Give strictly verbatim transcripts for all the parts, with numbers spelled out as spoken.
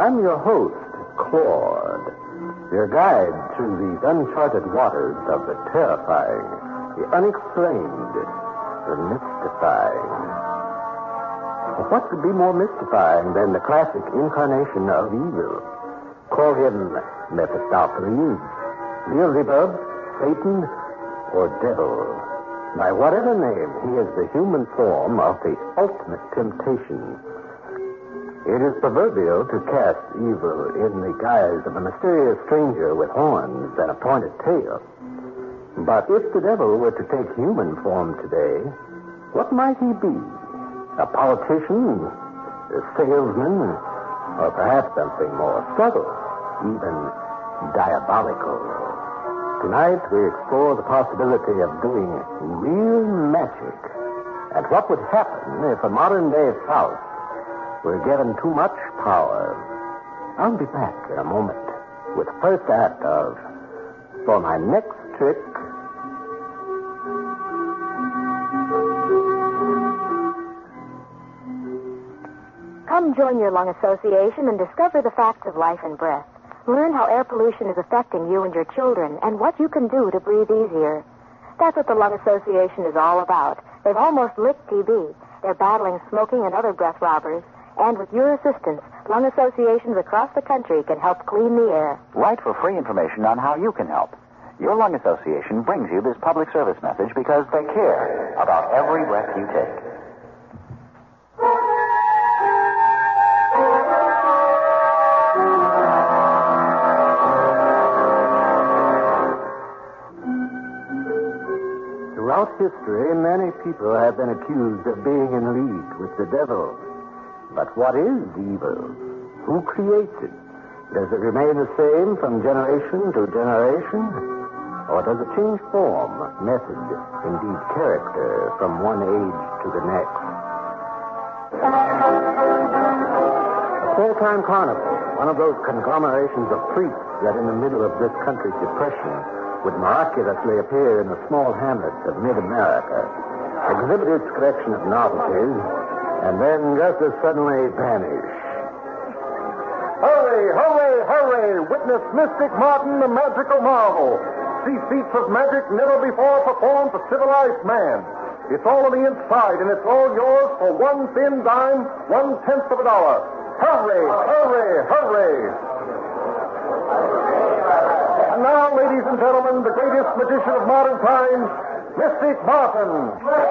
I'm your host, Claude, your guide through these uncharted waters of the terrifying, the unexplained, the mystifying. What could be more mystifying than the classic incarnation of evil? Call him Mephistopheles, Beelzebub, Satan, or Devil. By whatever name, he is the human form of the ultimate temptation. It is proverbial to cast evil in the guise of a mysterious stranger with horns and a pointed tail. But if the devil were to take human form today, what might he be? A politician? A salesman? Or perhaps something more subtle, even diabolical? Tonight we explore the possibility of doing real magic. And what would happen if a modern-day Faust were given too much power? I'll be back in a moment with the first act of For My Next Trick. Come join your lung association and discover the facts of life and breath. Learn how air pollution is affecting you and your children and what you can do to breathe easier. That's what the Lung Association is all about. They've almost licked T B. They're battling smoking and other breath robbers. And with your assistance, lung associations across the country can help clean the air. Write for free information on how you can help. Your lung association brings you this public service message because they care about every breath you take. Throughout history, many people have been accused of being in league with the devil. But what is evil? Who creates it? Does it remain the same from generation to generation? Or does it change form, method, indeed character, from one age to the next? A full-time carnival, one of those conglomerations of freaks that in the middle of this country's depression would miraculously appear in the small hamlets of mid-America, exhibit its collection of novelties, and then just as suddenly vanish. Hurry, hurry, hurry! Witness Mystic Martin, the magical marvel. See feats of magic never before performed for civilized man. It's all on the inside, and it's all yours for one thin dime, one-tenth of a dollar. Hurry, hurry, hurry! And now, ladies and gentlemen, the greatest magician of modern times, Mystic Martin.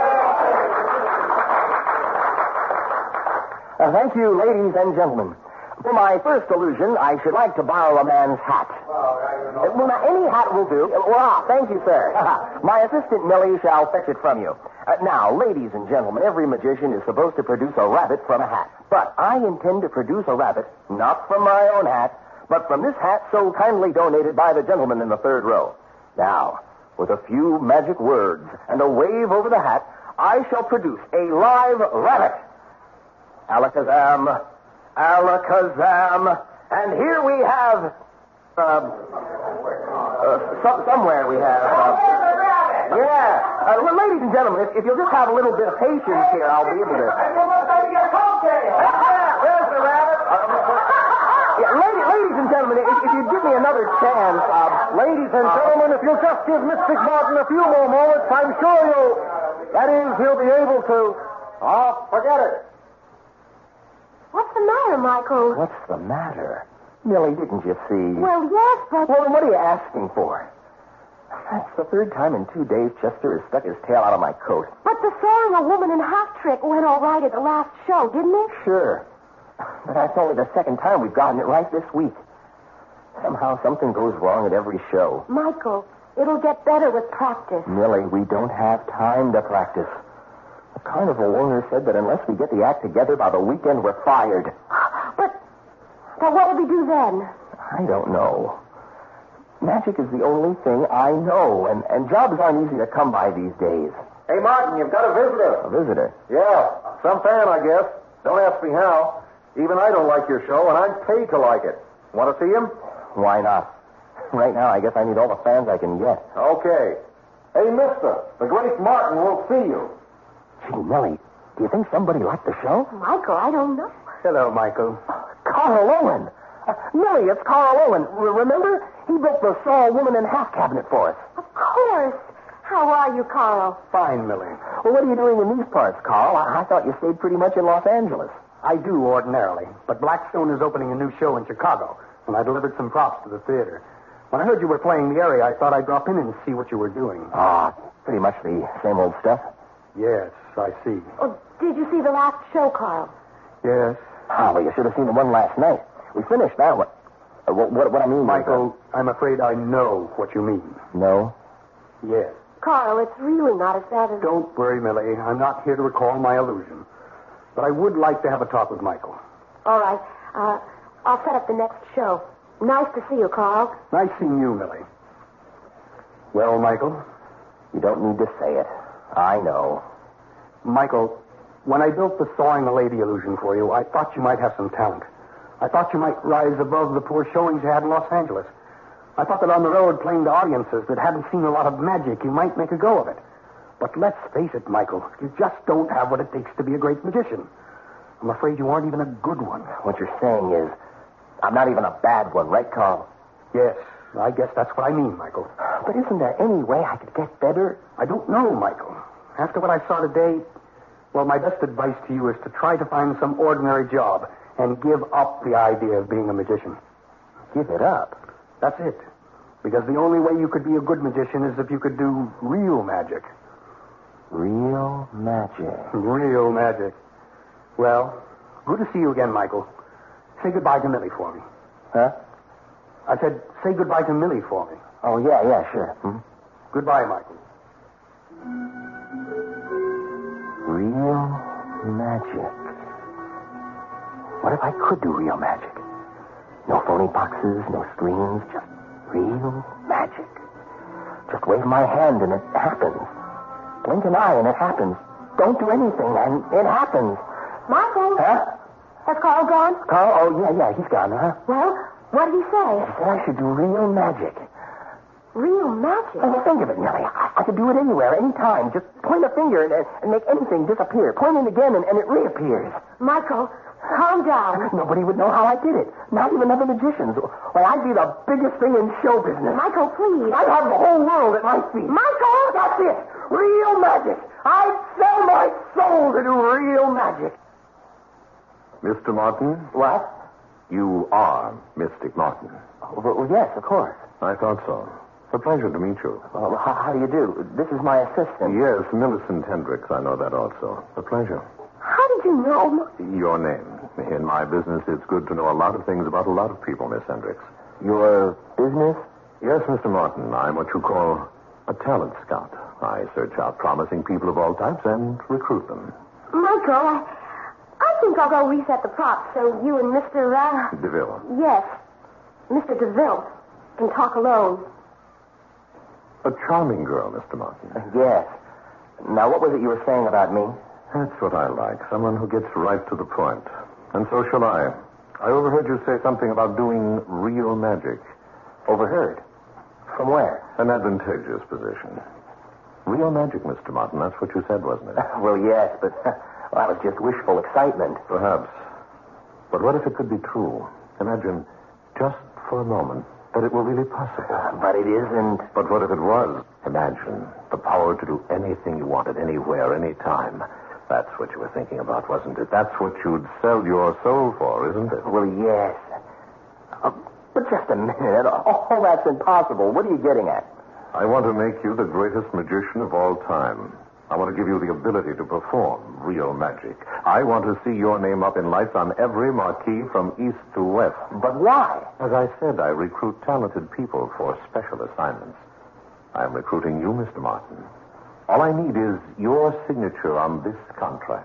Uh, thank you, ladies and gentlemen. For my first illusion, I should like to borrow a man's hat. Uh, well, now, any hat will do. Uh, well, ah, thank you, sir. My assistant, Millie, shall fetch it from you. Uh, now, ladies and gentlemen, every magician is supposed to produce a rabbit from a hat. But I intend to produce a rabbit, not from my own hat, but from this hat so kindly donated by the gentleman in the third row. Now, with a few magic words and a wave over the hat, I shall produce a live rabbit. Alakazam, alakazam, and here we have, uh, uh some, somewhere we have, uh, yeah. Uh, well, ladies and gentlemen, if, if you'll just have a little bit of patience here, I'll be able to. There's the rabbit. Yeah, ladies, ladies and gentlemen, if, if you give me another chance, uh, Ladies and gentlemen, if you'll just give Mystic Martin a few more moments, I'm sure you'll, that is, he'll be able to, oh, forget it. What's the matter, Michael? What's the matter? Millie, didn't you see? Well, yes, but... Well, then what are you asking for? That's the third time in two days Chester has stuck his tail out of my coat. But the sawing a woman in half trick went all right at the last show, didn't it? Sure. But that's only the second time we've gotten it right this week. Somehow something goes wrong at every show. Michael, it'll get better with practice. Millie, we don't have time to practice. The carnival owner said that unless we get the act together by the weekend, we're fired. But, but what will we do then? I don't know. Magic is the only thing I know, and, and jobs aren't easy to come by these days. Hey, Martin, you've got a visitor. A visitor? Yeah, some fan, I guess. Don't ask me how. Even I don't like your show, and I'm paid to like it. Want to see him? Why not? Right now, I guess I need all the fans I can get. Okay. Hey, mister, the great Martin will see you. Gee, Millie, do you think somebody liked the show? Michael, I don't know. Hello, Michael. Carl Owen. Millie, it's Carl Owen. R- remember? He built the Saw Woman in Half cabinet for us. Of course. How are you, Carl? Fine, Millie. Well, what are you doing in these parts, Carl? I, I thought you stayed pretty much in Los Angeles. I do ordinarily, but Blackstone is opening a new show in Chicago, and I delivered some props to the theater. When I heard you were playing the area, I thought I'd drop in and see what you were doing. Ah, pretty much the same old stuff. Yes, I see. Oh, did you see the last show, Carl? Yes. Oh, well, you should have seen the one last night. We finished that one. Uh, what, what, what I mean Michael, is, I'm afraid I know what you mean. uh, no? Yes. Carl, it's really not as bad as... Don't worry, Millie. I'm not here to recall my illusion. But I would like to have a talk with Michael. All right. Uh, I'll set up the next show. Nice to see you, Carl. Nice seeing you, Millie. Well, Michael? You don't need to say it. I know. Michael, when I built the Sawing a Lady illusion for you, I thought you might have some talent. I thought you might rise above the poor showings you had in Los Angeles. I thought that on the road playing to audiences that hadn't seen a lot of magic, you might make a go of it. But let's face it, Michael, you just don't have what it takes to be a great magician. I'm afraid you aren't even a good one. What you're saying is, I'm not even a bad one, right, Carl? Yes, I guess that's what I mean, Michael. But isn't there any way I could get better? I don't know, Michael. After what I saw today, well, my best advice to you is to try to find some ordinary job and give up the idea of being a magician. Give it up? That's it. Because the only way you could be a good magician is if you could do real magic. Real magic. Real magic. Well, good to see you again, Michael. Say goodbye to Millie for me. Huh? I said, say goodbye to Millie for me. Oh, yeah, yeah, sure. Hmm? Goodbye, Michael. Real magic. What if I could do real magic? No phony boxes, no screens, just real magic. Just wave my hand and it happens. Blink an eye and it happens. Don't do anything and it happens. Michael? Huh? Has Carl gone? Carl? Oh, yeah, yeah, he's gone, huh? Well, what did he say? He said I should do real magic. Real magic? Well, think of it, Nellie. I, I could do it anywhere, anytime. Just point a finger and, and make anything disappear. Point it again and, and it reappears. Michael, calm down. Nobody would know how I did it. Not even other magicians. Why, I'd be the biggest thing in show business. Michael, please. I'd have the whole world at my feet. Michael! That's it. Real magic. I'd sell my soul to do real magic. Mister Martin, What? you are Mystic Martin. Oh, well, yes, of course. I thought so. It's a pleasure to meet you. Well, how, how do you do? This is my assistant. Yes, Millicent Hendricks. I know that also. A pleasure. How did you know? Your name. In my business, it's good to know a lot of things about a lot of people, Miss Hendricks. Your business? Yes, Mister Martin. I'm what you call a talent scout. I search out promising people of all types and recruit them. Michael, I, I think I'll go reset the props so you and Mister Uh... DeVille. Yes, Mister DeVille can talk alone. A charming girl, Mister Martin. Yes. Now, what was it you were saying about me? That's what I like. Someone who gets right to the point. And so shall I. I overheard you say something about doing real magic. Overheard? From where? An advantageous position. Real magic, Mister Martin. That's what you said, wasn't it? Well, yes, but well, that was just wishful excitement. Perhaps. But what if it could be true? Imagine, just for a moment, that it were really possible. But it isn't. But what if it was? Imagine the power to do anything you wanted, anywhere, anytime. That's what you were thinking about, wasn't it? That's what you'd sell your soul for, isn't it? Well, yes. Uh, but just a minute. Oh, that's impossible. What are you getting at? I want to make you the greatest magician of all time. I want to give you the ability to perform real magic. I want to see your name up in lights on every marquee from east to west. But why? As I said, I recruit talented people for special assignments. I'm recruiting you, Mister Martin. All I need is your signature on this contract.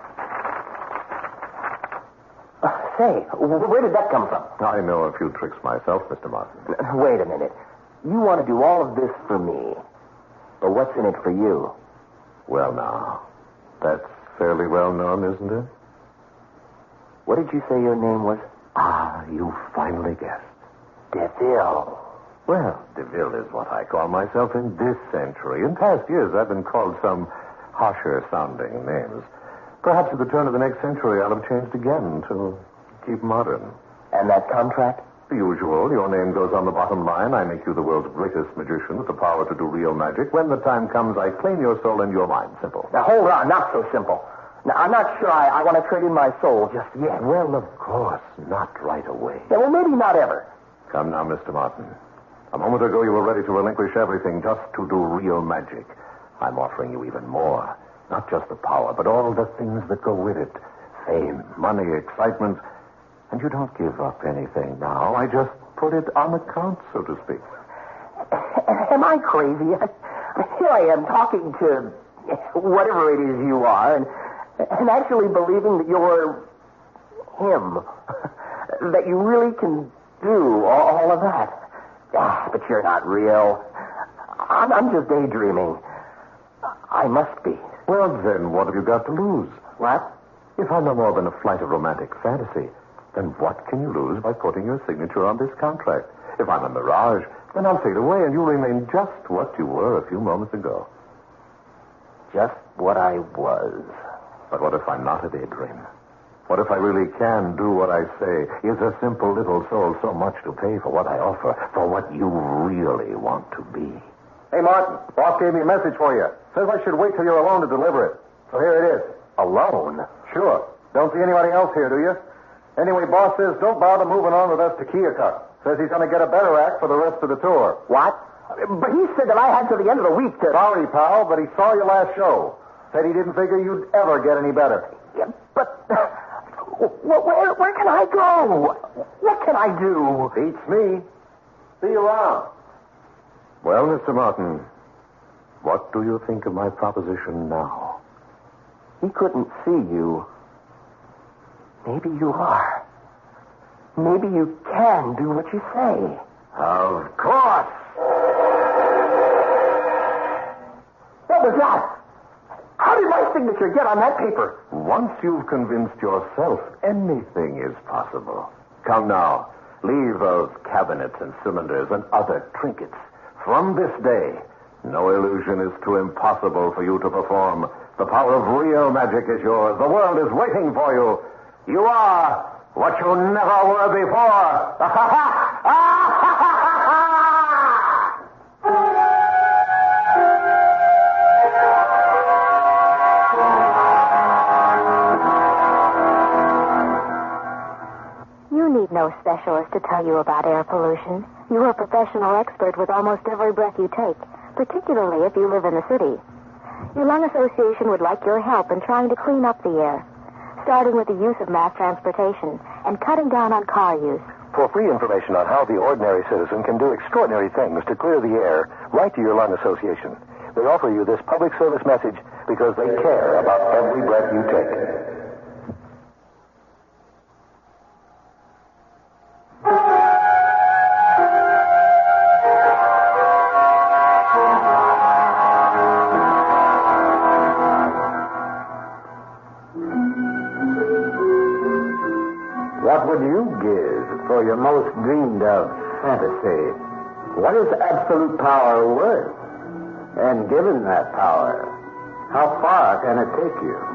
Uh, say, where did that come from? I know a few tricks myself, Mister Martin. Wait a minute. You want to do all of this for me. But what's in it for you? Well, now, that's fairly well known, isn't it? What did you say your name was? Ah, you finally guessed. DeVille. Well, DeVille is what I call myself in this century. In past years, I've been called some harsher-sounding names. Perhaps at the turn of the next century, I'll have changed again to keep modern. And And that contract? The usual. Your name goes on the bottom line. I make you the world's greatest magician with the power to do real magic. When the time comes, I claim your soul and your mind. Simple. Now, hold on. Not so simple. Now, I'm not sure I, I want to trade in my soul just yet. Well, of course, not right away. Yeah, well, maybe not ever. Come now, Mister Martin. A moment ago, you were ready to relinquish everything just to do real magic. I'm offering you even more. Not just the power, but all the things that go with it. Fame, money, excitement. And you don't give up anything now. I just put it on account, so to speak. Am I crazy? Here I am talking to whatever it is you are, and, and actually believing that you're him. That you really can do all, all of that. Ah, but you're not real. I'm, I'm just daydreaming. I must be. Well, then, what have you got to lose? What? If I'm no more than a flight of romantic fantasy, then what can you lose by putting your signature on this contract? If I'm a mirage, then I'll fade away and you'll remain just what you were a few moments ago. Just what I was. But what if I'm not a daydream? What if I really can do what I say? Is a simple little soul so much to pay for what I offer, for what you really want to be? Hey, Martin, boss gave me a message for you. Says I should wait till you're alone to deliver it. So here it is. Alone? Sure. Don't see anybody else here, do you? Anyway, boss says don't bother moving on with us to Keokuk. Says he's going to get a better act for the rest of the tour. What? But he said that I had till the end of the week to... Sorry, pal, but he saw your last show. Said he didn't figure you'd ever get any better. Yeah, but... Where, where, where can I go? What can I do? Beats me. See you around. Well, Mister Martin, what do you think of my proposition now? He couldn't see you. Maybe you are. Maybe you can do what you say. Of course. What was that? How did my signature get on that paper? Once you've convinced yourself, anything is possible. Come now. Leave those cabinets and cylinders and other trinkets. From this day, no illusion is too impossible for you to perform. The power of real magic is yours. The world is waiting for you. You are what you never were before. You need no specialist to tell you about air pollution. You're a professional expert with almost every breath you take, particularly if you live in the city. Your lung association would like your help in trying to clean up the air, starting with the use of mass transportation and cutting down on car use. For free information on how the ordinary citizen can do extraordinary things to clear the air, write to your lung association. They offer you this public service message because they care about every breath you take. What would you give for your most dreamed of fantasy? What is absolute power worth? And given that power, how far can it take you?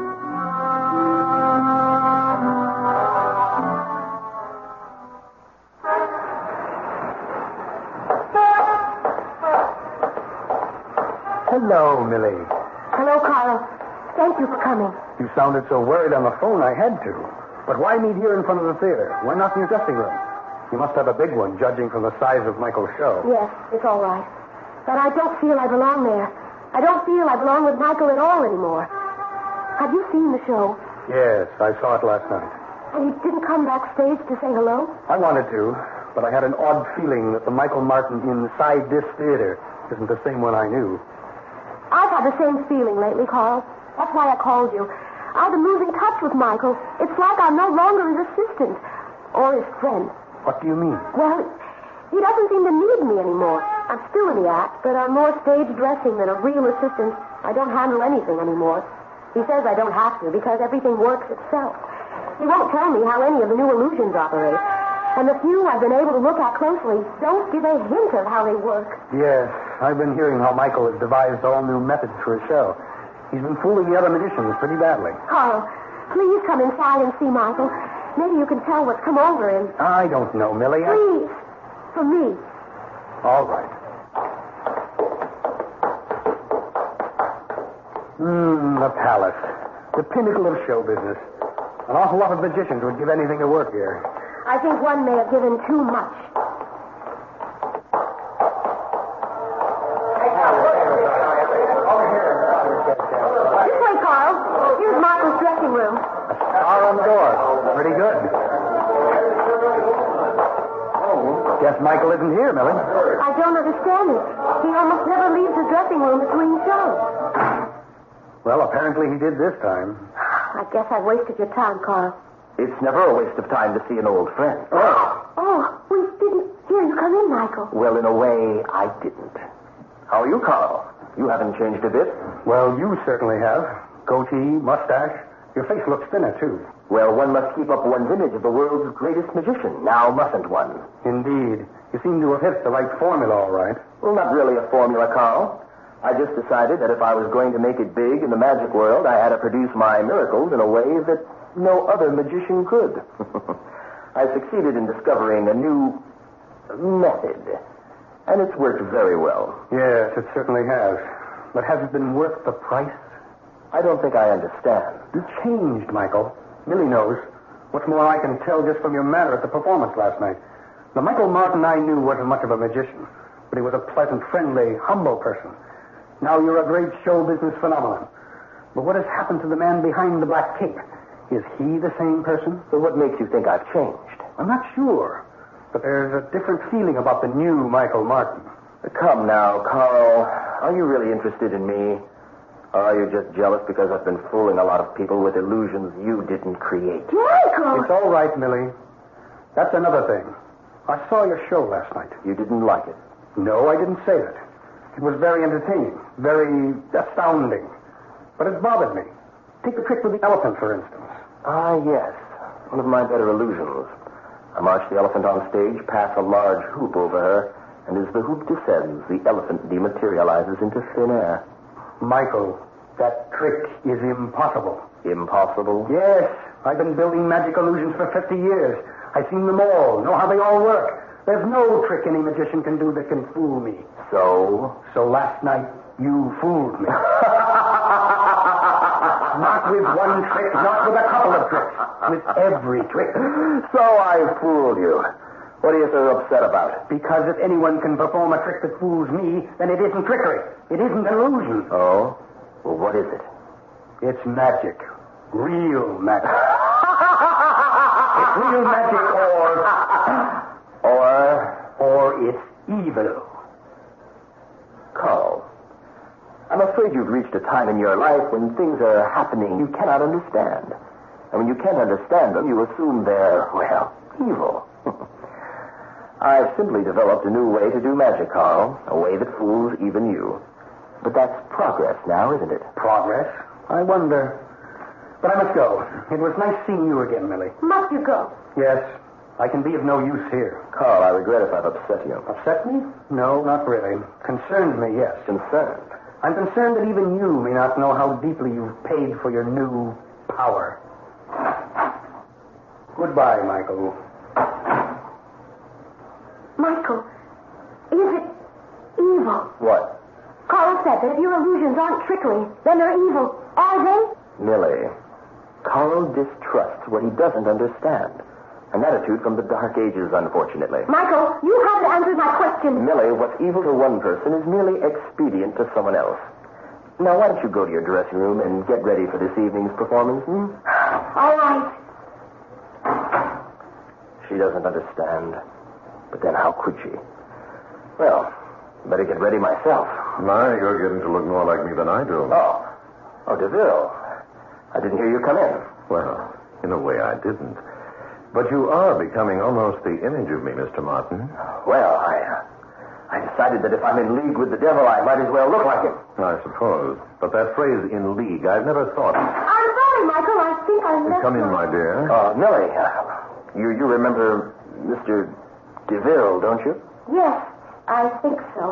Hello, Millie. Hello, Carl. Thank you for coming. You sounded so worried on the phone, I had to. But why meet here in front of the theater? Why not in your dressing room? You must have a big one, judging from the size of Michael's show. Yes, it's all right. But I don't feel I belong there. I don't feel I belong with Michael at all anymore. Have you seen the show? Yes, I saw it last night. And you didn't come backstage to say hello? I wanted to, but I had an odd feeling that the Michael Martin inside this theater isn't the same one I knew. I've had the same feeling lately, Carl. That's why I called you. I've been losing touch with Michael. It's like I'm no longer his assistant or his friend. What do you mean? Well, he doesn't seem to need me anymore. I'm still in the act, but I'm more stage dressing than a real assistant. I don't handle anything anymore. He says I don't have to because everything works itself. He won't tell me how any of the new illusions operate. And the few I've been able to look at closely don't give a hint of how they work. Yes, I've been hearing how Michael has devised all new methods for his show. He's been fooling the other magicians pretty badly. Carl, please come inside and see Michael. Maybe you can tell what's come over him. I don't know, Millie. I... Please. For me. All right. Hmm, the palace. The pinnacle of show business. An awful lot of magicians would give anything to work here. I think one may have given too much. This way, Carl. Here's Michael's dressing room. A star on the door. Pretty good. Oh, guess Michael isn't here, Millie. I don't understand it. He almost never leaves the dressing room between shows. Well, apparently he did this time. I guess I've wasted your time, Carl. It's never a waste of time to see an old friend. Oh. Oh, we didn't hear you come in, Michael. Well, in a way, I didn't. How are you, Carl? You haven't changed a bit. Well, you certainly have. Goatee, mustache. Your face looks thinner, too. Well, one must keep up one's image of the world's greatest magician. Now mustn't one? Indeed. You seem to have hit the right formula, all right. Well, not really a formula, Carl. I just decided that if I was going to make it big in the magic world, I had to produce my miracles in a way that no other magician could. I succeeded in discovering a new method, and it's worked very well. Yes, it certainly has. But has it been worth the price? I don't think I understand. You changed, Michael. Millie knows. What's more, I can tell just from your manner at the performance last night. The Michael Martin I knew wasn't much of a magician, but he was a pleasant, friendly, humble person. Now you're a great show business phenomenon. But what has happened to the man behind the black cape? Is he the same person? So what makes you think I've changed? I'm not sure. But there's a different feeling about the new Michael Martin. Come now, Carl. Are you really interested in me? Or are you just jealous because I've been fooling a lot of people with illusions you didn't create? Michael! It's all right, Millie. That's another thing. I saw your show last night. You didn't like it? No, I didn't say that. It was very entertaining, very astounding. But it bothered me. Take the trick with the elephant, for instance. Ah, yes. One of my better illusions. I march the elephant on stage, pass a large hoop over her, and as the hoop descends, the elephant dematerializes into thin air. Michael, that trick is impossible. Impossible? Yes. I've been building magic illusions for fifty years. I've seen them all, know how they all work. There's no trick any magician can do that can fool me. So? So last night, you fooled me. Not with one trick, not with a couple of tricks. With every trick. So I fooled you. What are you so upset about? Because if anyone can perform a trick that fools me, then it isn't trickery. It isn't an illusion. Oh? Well, what is it? It's magic. Real magic. It's real magic or... Or... Or it's evil. Carl, I'm afraid you've reached a time in your life when things are happening you cannot understand. And when you can't understand them, you assume they're, well, evil. I've simply developed a new way to do magic, Carl. A way that fools even you. But that's progress now, isn't it? Progress? I wonder. But I must go. It was nice seeing you again, Millie. Must you go? Yes. I can be of no use here. Carl, I regret if I've upset you. Upset me? No, not really. Concerned me, yes. Concerned? I'm concerned that even you may not know how deeply you've paid for your new power. Goodbye, Michael. Michael, is it evil? What? Carl said that if your illusions aren't trickery, then they're evil. Are they? Millie, Carl distrusts what he doesn't understand. An attitude from the Dark Ages, unfortunately. Michael, you haven't answered my question. Millie, what's evil to one person is merely expedient to someone else. Now, why don't you go to your dressing room and get ready for this evening's performance, hmm? All right. She doesn't understand. But then how could she? Well, better get ready myself. My, you're getting to look more like me than I do. Oh. Oh, DeVille. I didn't hear you come in. Well, in a way I didn't. But you are becoming almost the image of me, Mister Martin. Well, I... Uh, I decided that if I'm in league with the devil, I might as well look like him. I suppose. But that phrase, in league, I've never thought of. I'm sorry, Michael. I think I missed... Come in, my dear. Oh, uh, Millie, uh, you, you remember Mister DeVille, don't you? Yes, I think so.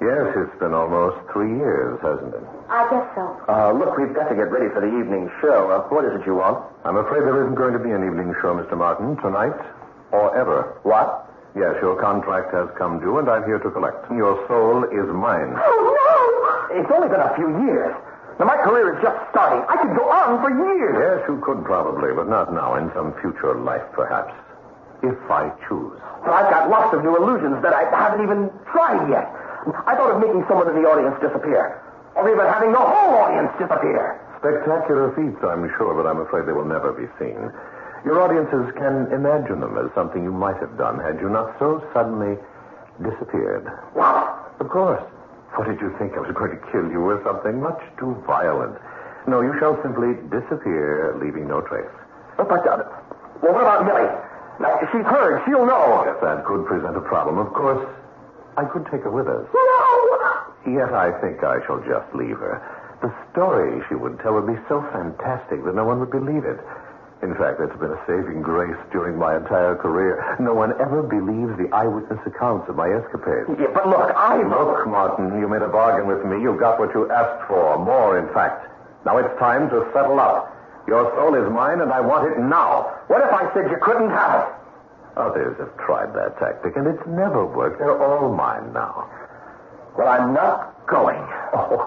Yes, it's been almost three years, hasn't it? I guess so. Uh, look, we've got to get ready for the evening show. Uh, what is it you want? I'm afraid there isn't going to be an evening show, Mister Martin, tonight or ever. What? Yes, your contract has come due, and I'm here to collect. Your soul is mine. Oh, no! It's only been a few years. Now, my career is just starting. I could go on for years. Yes, you could probably, but not now. In some future life, perhaps. If I choose. But I've got lots of new illusions that I haven't even tried yet. I thought of making someone in the audience disappear. Or even having the whole audience disappear. Spectacular feats, I'm sure, but I'm afraid they will never be seen. Your audiences can imagine them as something you might have done had you not so suddenly disappeared. What? Of course. What did you think? I was going to kill you or something much too violent. No, you shall simply disappear, leaving no trace. But, uh, well, what about Millie? Now, she's heard. She'll know. Yes, that could present a problem. Of course, I could take her with us. No! Yet I think I shall just leave her. The story she would tell would be so fantastic that no one would believe it. In fact, that's been a saving grace during my entire career. No one ever believes the eyewitness accounts of my escapades. Yeah, but look, I... Look, Martin, you made a bargain with me. You got what you asked for. More, in fact. Now it's time to settle up. Your soul is mine, and I want it now. What if I said you couldn't have it? Others have tried that tactic, and it's never worked. They're all mine now. Well, I'm not going. Oh,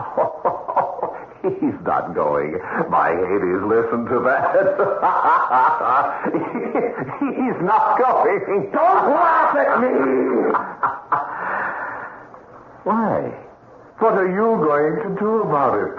he's not going. My Hades, listen to that. He's not going. Don't laugh at me! Why? What are you going to do about it?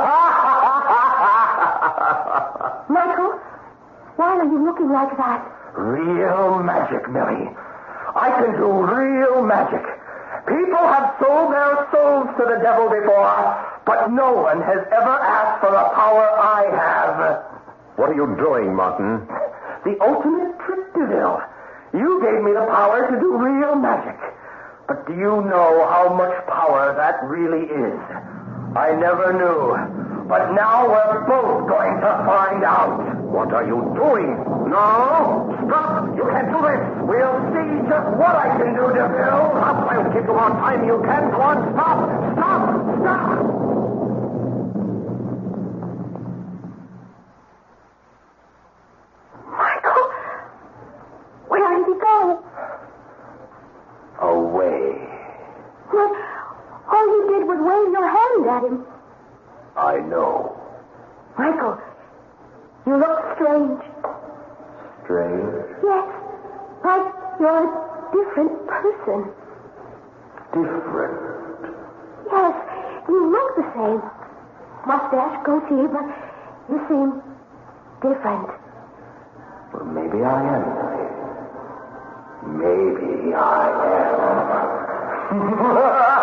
Michael, why are you looking like that? Real magic, Millie. I can do real magic. People have sold their souls to the devil before, but no one has ever asked for the power I have. What are you doing, Martin? The ultimate trick, DeVille. You gave me the power to do real magic. But do you know how much power that really is? I never knew. But now we're both going to find out. What are you doing? No! Stop! You can't do this! We'll see just what I can do, DeVille. Stop! I'll keep you on time. You can. Go on. Stop! Stop! Stop! Michael, where did he go? Away. Well, all you did was wave your hand at him. I know. Michael, you look strange. Strange? Yes, like you're a different person. Different? Yes, you look the same. Mustache, goatee, but you seem different. Well, maybe I am. Maybe I am.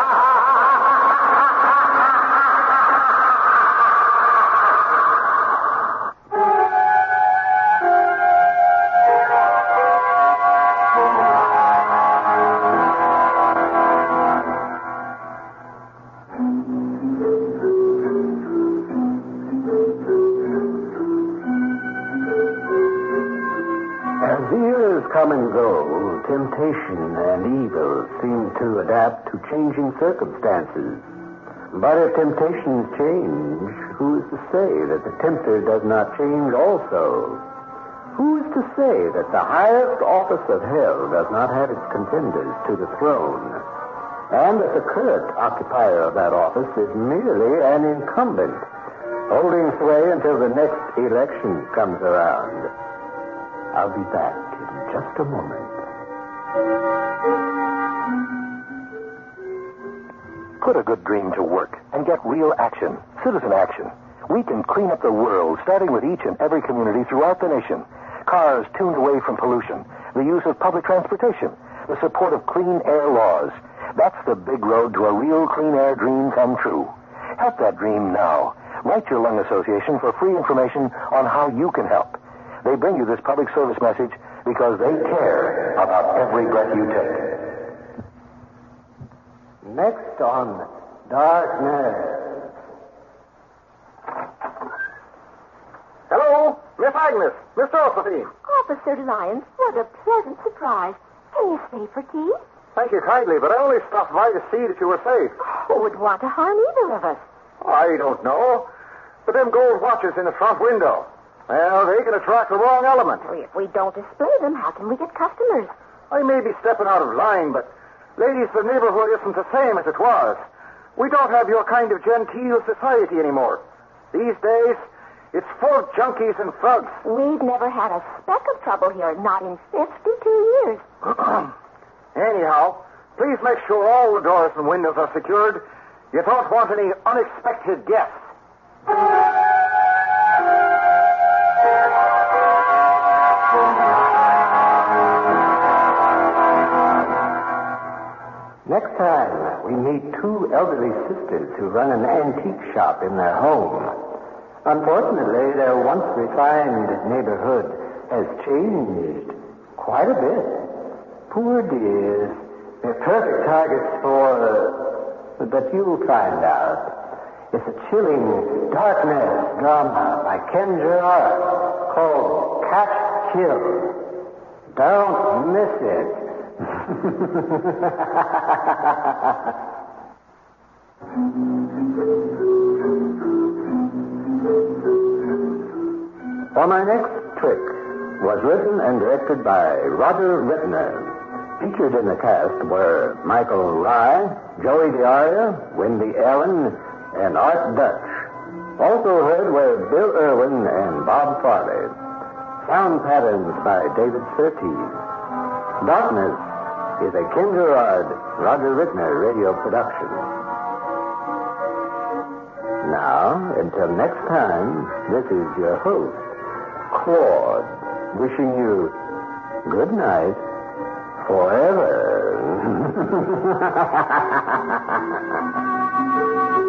Come and go, temptation and evil seem to adapt to changing circumstances. But if temptations change, who is to say that the tempter does not change also? Who is to say that the highest office of hell does not have its contenders to the throne, and that the current occupier of that office is merely an incumbent, holding sway until the next election comes around? I'll be back in just a moment. Put a good dream to work and get real action. Citizen action. We can clean up the world, starting with each and every community throughout the nation. Cars tuned away from pollution, the use of public transportation, the support of clean air laws. That's the big road to a real clean air dream come true. Help that dream now. Write your lung association for free information on how you can help. They bring you this public service message because they care about every breath you take. Next on Darkness. Hello, Miss Agnes, Miss Josephine. Officer Lyons, what a pleasant surprise. Can you stay for tea? Thank you kindly, but I only stopped by to see that you were safe. Who would want to harm either of us? I don't know. But them gold watches in the front window, well, they can attract the wrong element. If we don't display them, how can we get customers? I may be stepping out of line, but, ladies, the neighborhood isn't the same as it was. We don't have your kind of genteel society anymore. These days, it's full of junkies and thugs. We've never had a speck of trouble here, not in fifty-two years. Anyhow, please make sure all the doors and windows are secured. You don't want any unexpected guests. Next time, we meet two elderly sisters who run an antique shop in their home. Unfortunately, their once refined neighborhood has changed quite a bit. Poor dears. They're perfect targets for... Uh, but you'll find out. It's a chilling darkness drama by Ken Gerard called Catch Chill. Don't miss it. For my next trick was written and directed by Roger Rittner. Featured in the cast were Michael Rye, Joey DiAria, Wendy Allen, and Art Dutch. Also heard were Bill Irwin and Bob Farley. Sound patterns by David Surtees. Darkness is a Ken Gerard, Roger Rittner radio production. Now, until next time, this is your host, Claude, wishing you good night forever.